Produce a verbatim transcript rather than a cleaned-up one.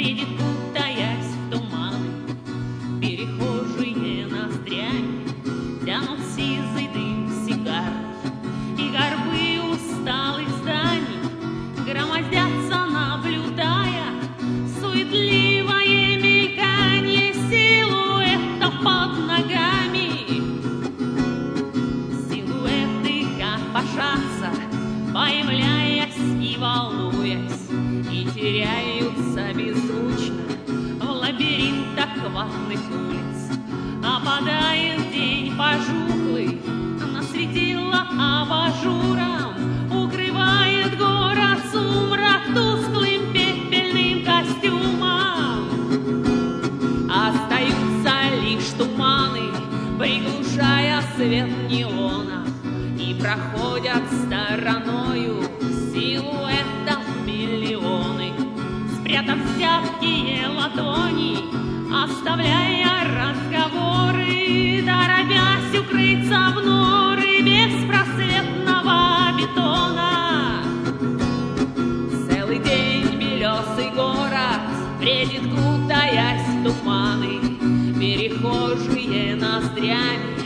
бредит, кутаясь в туманы. Перехожие ноздрями тянут сизый дым сигар, и горбы усталых зданий громоздятся, наблюдая суетливое мельканье силуэтов под ногами. Силуэты копошатся, появляясь и волнуясь, и теряются беззвучно в лабиринтах ватных улиц. Опадает день пожухлый, на светило абажуром укрывает город сумрак тусклым пепельным костюмом. Остаются лишь туманы, приглушая свет неона, и проходят стороною силуэтов миллионы, спрятав зябкие ладони, оставляя разговоры, торопясь укрыться в норы беспросветного бетона. Целый день белесый город бредит, кутаясь в туманы, перехожие ноздрями